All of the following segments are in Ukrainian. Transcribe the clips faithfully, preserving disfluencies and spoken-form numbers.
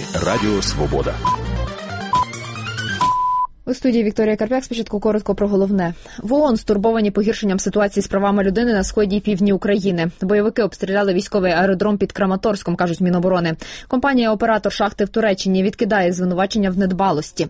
Радіо Свобода. У студії Вікторія Карп'як. Спочатку коротко про головне. В ООН стурбовані погіршенням ситуації з правами людини на сході і півдні України. Бойовики обстріляли військовий аеродром під Краматорськом, кажуть Міноборони. Компанія-оператор шахти в Туреччині відкидає звинувачення в недбалості.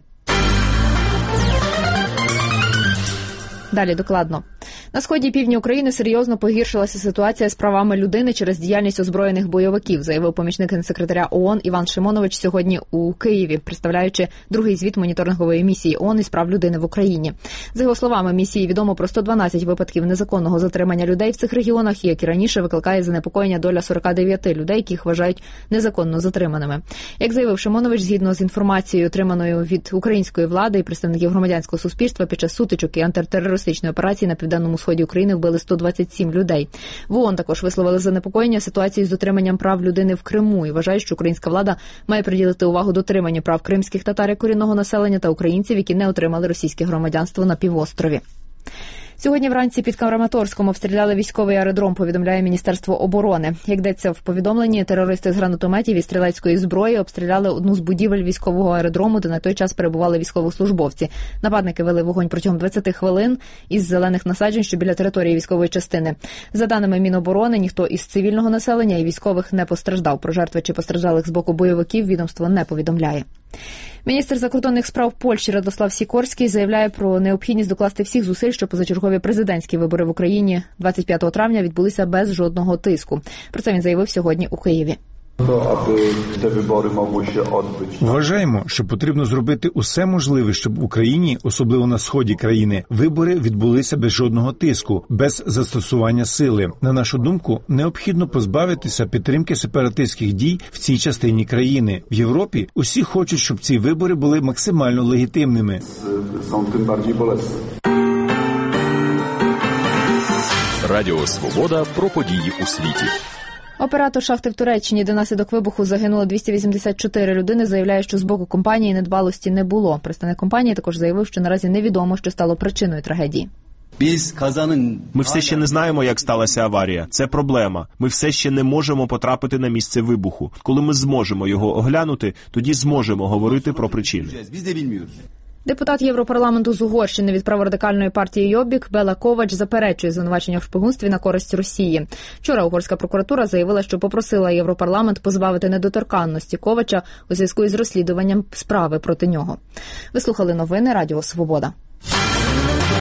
Далі докладно. На сході і півдні України серйозно погіршилася ситуація з правами людини через діяльність озброєних бойовиків, заявив помічник генсекретаря ООН Іван Шимонович сьогодні у Києві, представляючи другий звіт моніторингової місії ООН із прав людини в Україні. За його словами, місії відомо про сто дванадцять випадків незаконного затримання людей в цих регіонах, і, як і раніше, викликає занепокоєння доля сорок дев'ять людей, яких вважають незаконно затриманими. Як заявив Шимонович, згідно з інформацією, отриманою від української влади і представників громадянського суспільства, під час сутичок і антитерористичної операції на південному сході України вбили сто двадцять сім людей. В ООН також висловили занепокоєння ситуацією з дотриманням прав людини в Криму і вважають, що українська влада має приділити увагу дотриманню прав кримських татар і корінного населення та українців, які не отримали російське громадянство на півострові. Сьогодні вранці під Краматорськом обстріляли військовий аеродром, повідомляє Міністерство оборони. Як йдеться в повідомленні, терористи з гранатометів і стрілецької зброї обстріляли одну з будівель військового аеродрому, де на той час перебували військовослужбовці. Нападники вели вогонь протягом двадцять хвилин із зелених насаджень, що біля території військової частини. За даними Міноборони, ніхто із цивільного населення і військових не постраждав. Про жертви чи постраждалих з боку бойовиків відомство не повідомляє. Міністр закордонних справ Польщі Радослав Сікорський заявляє про необхідність докласти всіх зусиль, щоб позачергові президентські вибори в Україні двадцять п'ятого травня відбулися без жодного тиску. Про це він заявив сьогодні у Києві. Вважаємо, що потрібно зробити усе можливе, щоб в Україні, особливо на сході країни, вибори відбулися без жодного тиску, без застосування сили. На нашу думку, необхідно позбавитися підтримки сепаратистських дій в цій частині країни. В Європі усі хочуть, щоб ці вибори були максимально легітимними. Радіо Свобода про події у світі. Оператор шахти в Туреччині, де внаслідок вибуху загинуло двісті вісімдесят чотири людини, заявляє, що з боку компанії недбалості не було. Представник компанії також заявив, що наразі невідомо, що стало причиною трагедії. Ми все ще не знаємо, як сталася аварія. Це проблема. Ми все ще не можемо потрапити на місце вибуху. Коли ми зможемо його оглянути, тоді зможемо говорити про причини. Депутат Європарламенту з Угорщини від праворадикальної партії Йобік Бела Ковач заперечує звинувачення в шпигунстві на користь Росії. Вчора угорська прокуратура заявила, що попросила Європарламент позбавити недоторканності Ковача у зв'язку із розслідуванням справи проти нього. Ви слухали новини Радіо Свобода.